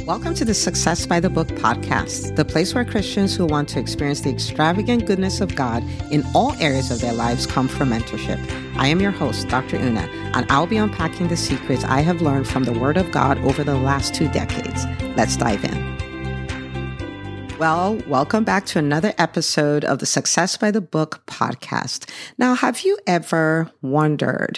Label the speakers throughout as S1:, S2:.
S1: Welcome to the Success by the Book podcast, the place where Christians who want to experience the extravagant goodness of God in all areas of their lives come for mentorship. I am your host, Dr. Una, and I'll be unpacking the secrets I have learned from the Word of God over the last 2 decades. Let's dive in. Well, welcome back to another episode of the Success by the Book podcast. Now, have you ever wondered,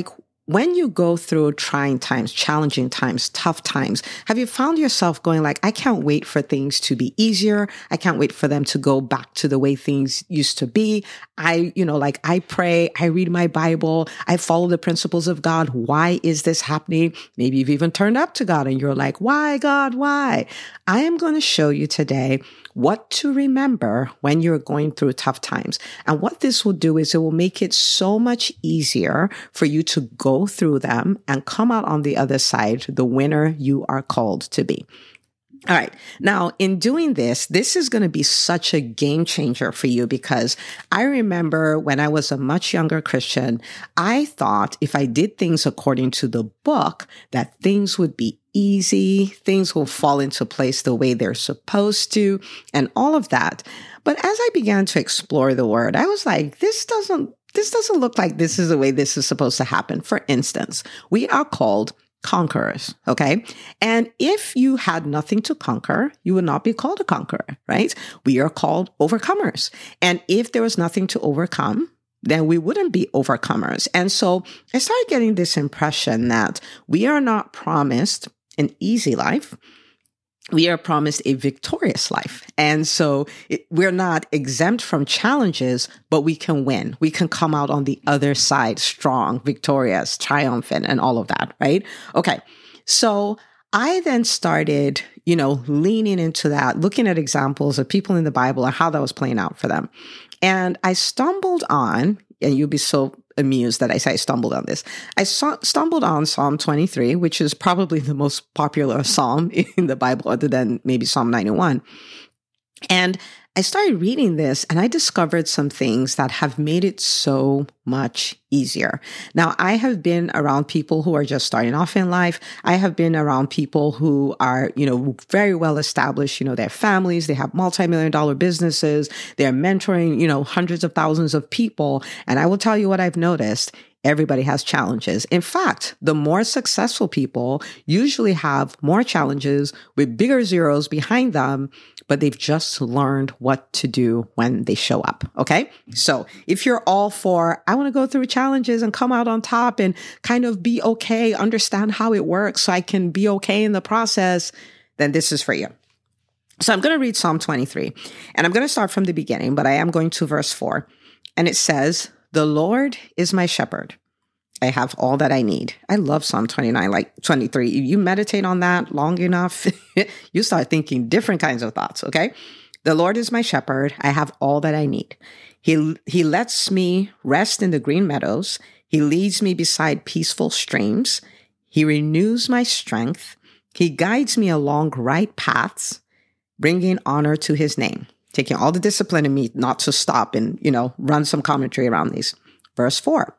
S1: when you go through trying times, challenging times, tough times, have you found yourself going I can't wait for things to be easier. I can't wait for them to go back to the way things used to be. I pray, I read my Bible, I follow the principles of God. Why is this happening? Maybe you've even turned up to God and you're like, why, God, why? I am going to show you today what to remember when you're going through tough times. And what this will do is it will make it so much easier for you to go through them and come out on the other side, the winner you are called to be. All right. Now, in doing this is going to be such a game changer for you because I remember when I was a much younger Christian, I thought if I did things according to the book, that things would be easy, things will fall into place the way they're supposed to, and all of that. But as I began to explore the Word, I was like, this doesn't look like this is the way this is supposed to happen. For instance, we are called conquerors, okay? And if you had nothing to conquer, you would not be called a conqueror, right? We are called overcomers. And if there was nothing to overcome, then we wouldn't be overcomers. And so I started getting this impression that we are not promised an easy life. We are promised a victorious life. And so we're not exempt from challenges, but we can win. We can come out on the other side strong, victorious, triumphant, and all of that, right? Okay. So I then started, leaning into that, looking at examples of people in the Bible and how that was playing out for them. And I stumbled on, and you'll be so amused that I say I stumbled on this. I stumbled on Psalm 23, which is probably the most popular psalm in the Bible, other than maybe Psalm 91. And I started reading this and I discovered some things that have made it so much easier. Now, I have been around people who are just starting off in life. I have been around people who are, very well established, their families, they have multi-million-dollar businesses, they're mentoring, hundreds of thousands of people. And I will tell you what I've noticed. Everybody has challenges. In fact, the more successful people usually have more challenges with bigger zeros behind them, but they've just learned what to do when they show up. Okay. So if you're all for, I want to go through challenges and come out on top and kind of be okay, understand how it works so I can be okay in the process, then this is for you. So I'm going to read Psalm 23 and I'm going to start from the beginning, but I am going to verse 4. And it says, "The Lord is my shepherd. I have all that I need." I love Psalm 29, 23. You meditate on that long enough, you start thinking different kinds of thoughts, okay? "The Lord is my shepherd. I have all that I need. He lets me rest in the green meadows. He leads me beside peaceful streams. He renews my strength. He guides me along right paths, bringing honor to his name." Taking all the discipline in me not to stop and, run some commentary around these. Verse 4,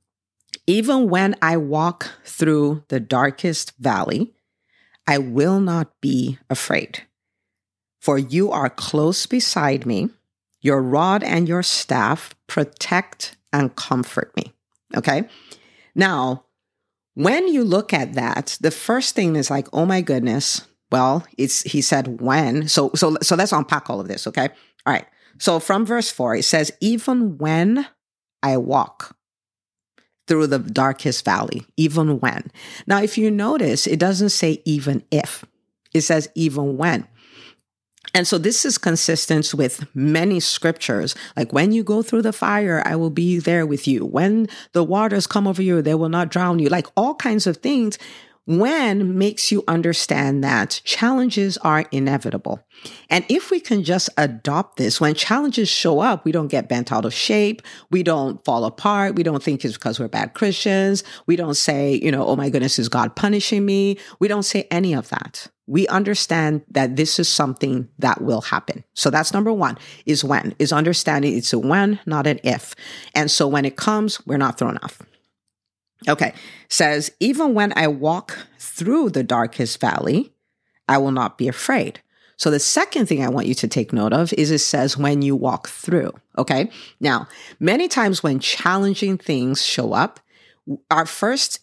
S1: "Even when I walk through the darkest valley, I will not be afraid. For you are close beside me. Your rod and your staff protect and comfort me." Okay? Now, when you look at that, the first thing is oh my goodness. Well, he said when. So let's unpack all of this, okay? All right. So from verse 4, it says, "Even when I walk through the darkest valley," even when. Now, if you notice, it doesn't say even if. It says even when. And so this is consistent with many scriptures. When you go through the fire, I will be there with you. When the waters come over you, they will not drown you. All kinds of things. When makes you understand that challenges are inevitable. And if we can just adopt this, when challenges show up, we don't get bent out of shape. We don't fall apart. We don't think it's because we're bad Christians. We don't say, oh my goodness, is God punishing me? We don't say any of that. We understand that this is something that will happen. So that's number one, is when, is understanding it's a when, not an if. And so when it comes, we're not thrown off. Okay, says, "Even when I walk through the darkest valley, I will not be afraid. So the second thing I want you to take note of is it says when you walk through, okay? Now, many times when challenging things show up, our first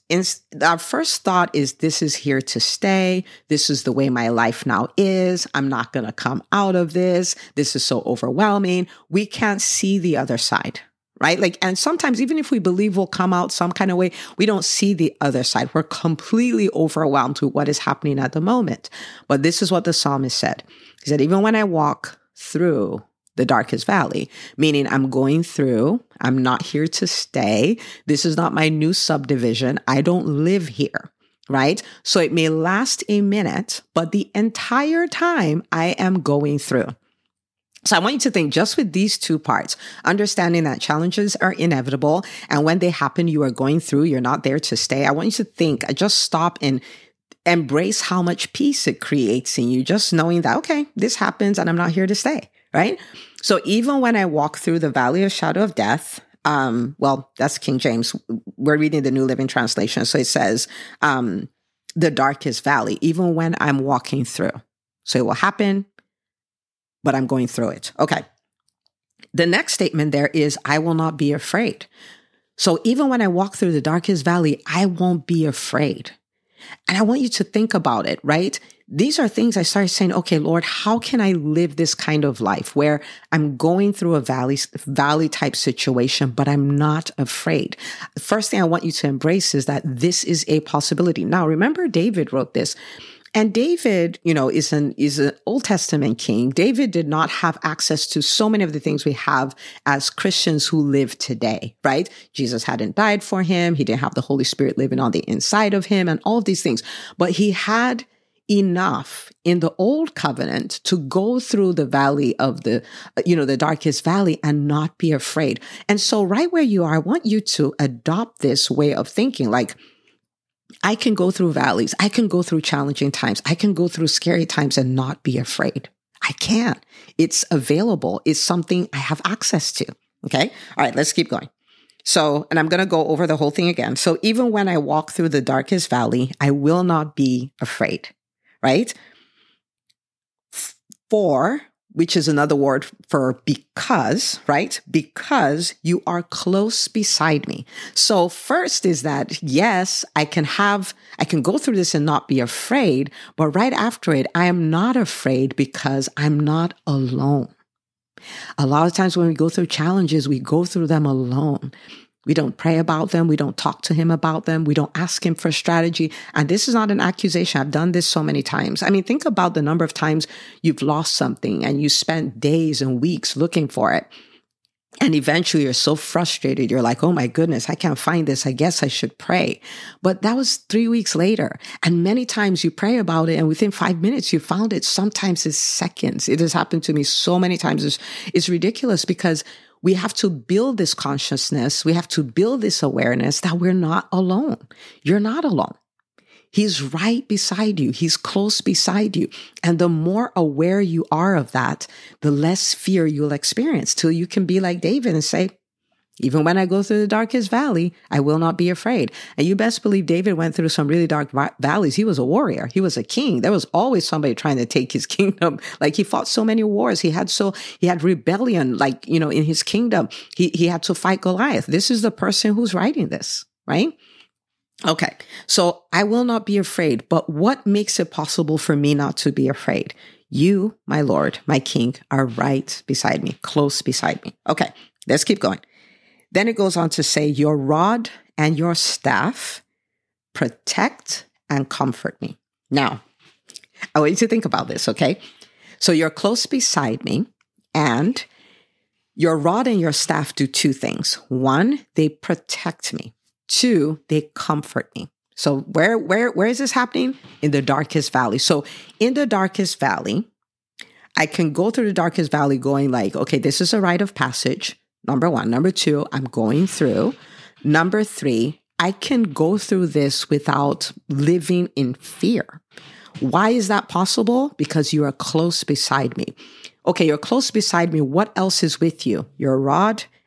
S1: thought is this is here to stay. This is the way my life now is. I'm not going to come out of this. This is so overwhelming. We can't see the other side, right? And sometimes even if we believe we'll come out some kind of way, we don't see the other side. We're completely overwhelmed with what is happening at the moment. But this is what the psalmist said. He said, even when I walk through the darkest valley, meaning I'm going through, I'm not here to stay. This is not my new subdivision. I don't live here, right? So it may last a minute, but the entire time I am going through. So I want you to think just with these two parts, understanding that challenges are inevitable. And when they happen, you are going through, you're not there to stay. I want you to think, just stop and embrace how much peace it creates in you, just knowing that, okay, this happens and I'm not here to stay. Right? So even when I walk through the valley of shadow of death, that's King James. We're reading the New Living Translation. So it says, the darkest valley, even when I'm walking through. So it will happen, but I'm going through it. Okay. The next statement there is, I will not be afraid. So even when I walk through the darkest valley, I won't be afraid. And I want you to think about it, right? These are things I started saying, okay, Lord, how can I live this kind of life where I'm going through a valley type situation, but I'm not afraid? The first thing I want you to embrace is that this is a possibility. Now, remember, David wrote this. And David, is an Old Testament king. David did not have access to so many of the things we have as Christians who live today, right? Jesus hadn't died for him. He didn't have the Holy Spirit living on the inside of him and all of these things. But he had enough in the old covenant to go through the valley of the darkest valley and not be afraid. And so right where you are, I want you to adopt this way of thinking. I can go through valleys. I can go through challenging times. I can go through scary times and not be afraid. I can. It's available. It's something I have access to. Okay. All right. Let's keep going. So, and I'm going to go over the whole thing again. So even when I walk through the darkest valley, I will not be afraid. Right? For, which is another word for because, right? Because you are close beside me. So first is that, yes, I can go through this and not be afraid, but right after it, I am not afraid because I'm not alone. A lot of times when we go through challenges, we go through them alone. We don't pray about them. We don't talk to him about them. We don't ask him for strategy. And this is not an accusation. I've done this so many times. I mean, think about the number of times you've lost something and you spent days and weeks looking for it. And eventually you're so frustrated. You're like, oh my goodness, I can't find this. I guess I should pray. But that was 3 weeks later. And many times you pray about it and within 5 minutes you found it. Sometimes it's seconds. It has happened to me so many times. It's ridiculous because we have to build this consciousness. We have to build this awareness that we're not alone. You're not alone. He's right beside you. He's close beside you. And the more aware you are of that, the less fear you'll experience till you can be like David and say, even when I go through the darkest valley, I will not be afraid. And you best believe David went through some really dark valleys. He was a warrior. He was a king. There was always somebody trying to take his kingdom. He fought so many wars. He had rebellion, in his kingdom. He had to fight Goliath. This is the person who's writing this, right? Okay. So I will not be afraid, but what makes it possible for me not to be afraid? You, my Lord, my King, are right beside me, close beside me. Okay. Let's keep going. Then it goes on to say, your rod and your staff protect and comfort me. Now, I want you to think about this, okay? So you're close beside me, and your rod and your staff do two things. One, they protect me. Two, they comfort me. So where is this happening? In the darkest valley. So in the darkest valley, I can go through the darkest valley going okay, this is a rite of passage. Number one. Number two, I'm going through. Number three, I can go through this without living in fear. Why is that possible? Because you are close beside me. Okay, you're close beside me. What else is with you? Your rod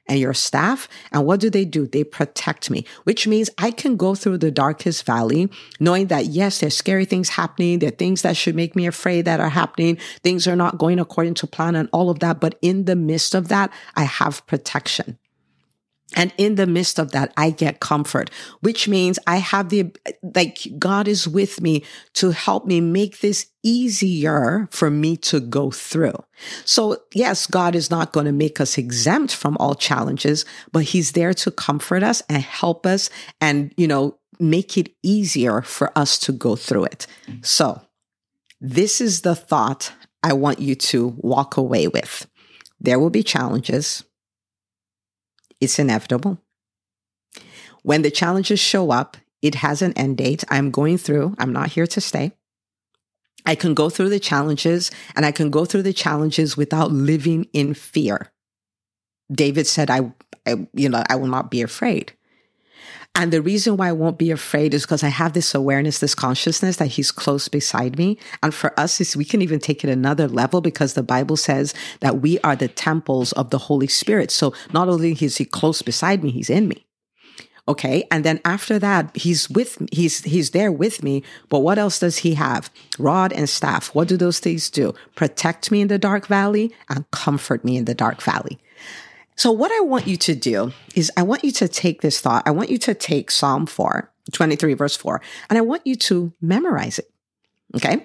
S1: and your staff. And what do? They protect me, which means I can go through the darkest valley knowing that, yes, there's scary things happening. There are things that should make me afraid that are happening. Things are not going according to plan and all of that. But in the midst of that, I have protection. And in the midst of that, I get comfort, which means I have God is with me to help me make this easier for me to go through. So yes, God is not going to make us exempt from all challenges, but he's there to comfort us and help us and, make it easier for us to go through it. So this is the thought I want you to walk away with. There will be challenges. It's inevitable. When the challenges show up, it has an end date. I'm not here to stay. I can go through the challenges, and I can go through the challenges without living in fear. David said, I will not be afraid. And the reason why I won't be afraid is because I have this awareness, this consciousness that he's close beside me. And for us, we can even take it another level because the Bible says that we are the temples of the Holy Spirit. So not only is he close beside me, he's in me. Okay. And then after that, he's with me. He's there with me. But what else does he have? Rod and staff. What do those things do? Protect me in the dark valley and comfort me in the dark valley. So what I want you to do is I want you to take this thought. I want you to take Psalm 23 verse 4, and I want you to memorize it. Okay.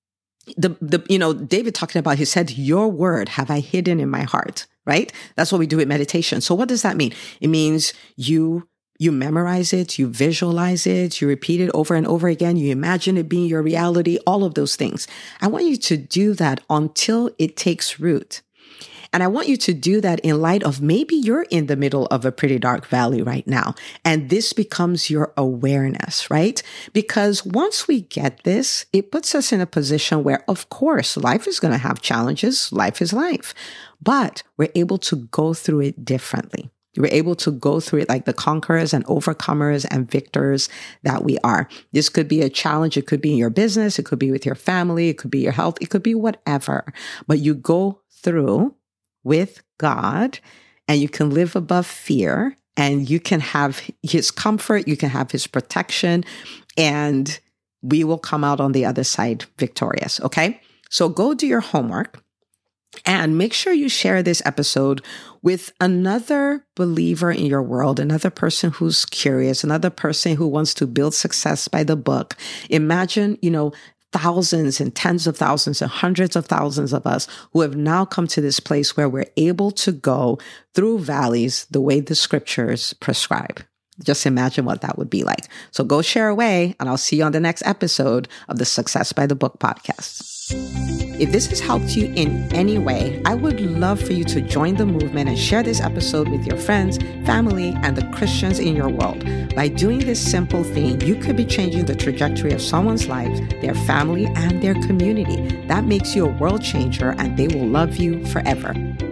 S1: David talking about, he said, your word have I hidden in my heart, right? That's what we do with meditation. So what does that mean? It means you memorize it, you visualize it, you repeat it over and over again, you imagine it being your reality, all of those things. I want you to do that until it takes root. And I want you to do that in light of maybe you're in the middle of a pretty dark valley right now. And this becomes your awareness, right? Because once we get this, it puts us in a position where, of course, life is going to have challenges. Life is life. But we're able to go through it differently. We're able to go through it like the conquerors and overcomers and victors that we are. This could be a challenge. It could be in your business. It could be with your family. It could be your health. It could be whatever. But you go through with God, and you can live above fear, and you can have his comfort, you can have his protection, and we will come out on the other side victorious. Okay. So go do your homework and make sure you share this episode with another believer in your world, another person who's curious, another person who wants to build success by the book. Imagine, thousands and tens of thousands and hundreds of thousands of us who have now come to this place where we're able to go through valleys the way the scriptures prescribe. Just imagine what that would be like. So go share away, and I'll see you on the next episode of the Success by the Book podcast. If this has helped you in any way, I would love for you to join the movement and share this episode with your friends, family, and the Christians in your world. By doing this simple thing, you could be changing the trajectory of someone's life, their family, and their community. That makes you a world changer, and they will love you forever.